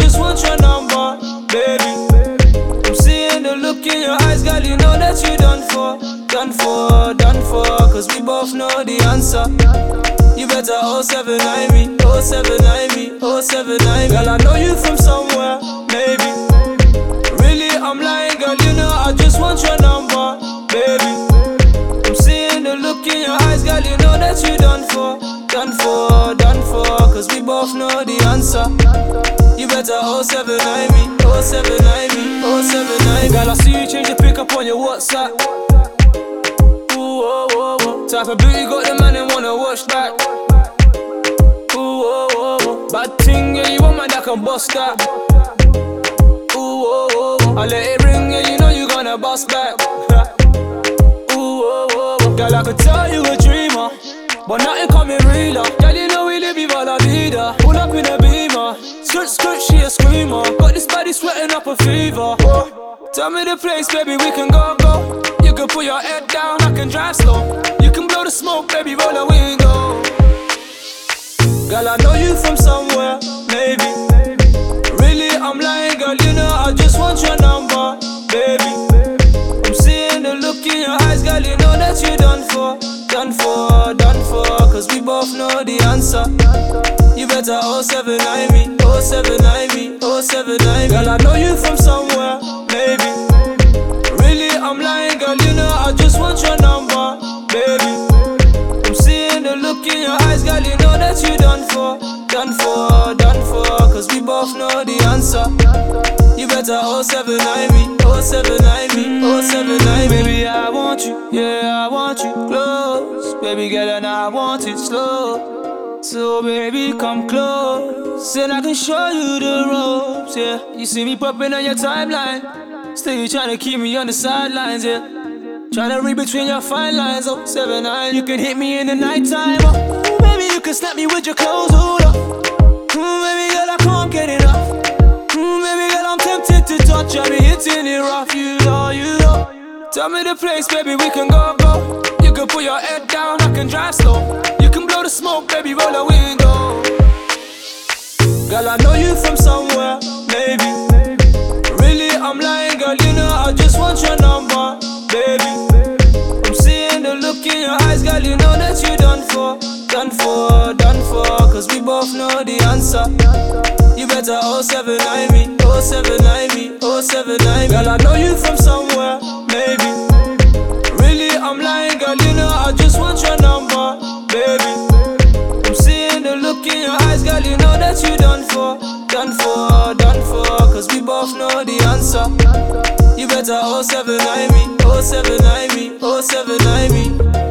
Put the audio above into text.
just want your number, baby. I'm seeing the look in your eyes, girl, you know that you done for. Cause we both know the answer. You better 079 me, 079 me, 079 me. Girl, I know you from somewhere, maybe. Really, I'm lying, girl, you know I just want your number, baby. I'm seeing the look in your eyes, girl, you know that you done for. Cause we both know the answer. You better 079 me, 079 me, 079 me. Girl, I see you change the pick up on your WhatsApp. Ooh, oh, oh, oh. Type of beauty got the man and wanna watch that. Ooh, oh, oh, oh. Bad thing, yeah, you want man that can bust that. Ooh, oh, oh, oh. I let it ring, yeah, you know you gonna bust back. Ooh, oh, oh, oh. Girl, I could tell you a dreamer, but nothing coming realer. Girl, you know we live viva la vida. Pull up in a beamer, skirt, skirt, she a screamer. Got this body sweating up a fever. Tell me the place, baby, we can go. You can put your head down, I can drive slow. You can blow the smoke, baby, roll the window. Girl, I know you from somewhere, maybe. Really, I'm lying, girl, you know I just want your number, baby. I'm seeing the look in your eyes, girl, you know that you done for. Cause we both know the answer. You better 079 me, 079 me, 079 me. Girl, I know you from somewhere, maybe. Really, I'm lying, girl, you know I just want your number, baby. I'm seeing the look in your eyes, girl, you know that you done for. Cause we both know the answer. You better 079 me, 079 me, 079 me. Baby, I want you, yeah, I want you close. Baby girl, and I want it slow. So baby, come close, and I can show you the ropes, yeah. You see me popping on your timeline, still you tryna keep me on the sidelines, yeah. Tryna read between your fine lines, 079. You can hit me in the nighttime, oh. Baby, you can snap me with your clothes, hold up. Baby girl, I can't get enough. Baby girl, I'm tempted to touch. I be hitting it rough, you know. Tell me the place, baby, we can go. You can put your head down, I can drive slow. You can blow the smoke, baby, roll the window. Girl, I know you from somewhere, maybe. Really, I'm lying, girl, you know I just want your number, baby. I'm seeing the look in your eyes, girl, you know that you done for. Cause we both know the answer. You better 079 me, 079 me, 079 me. Girl, I know you from somewhere, maybe. Really, I'm lying, girl, you know I just want your number, baby. I'm seeing the look in your eyes, girl, you know that you done for. Cause we both know the answer. You better 079 me, 079 me, 079 me.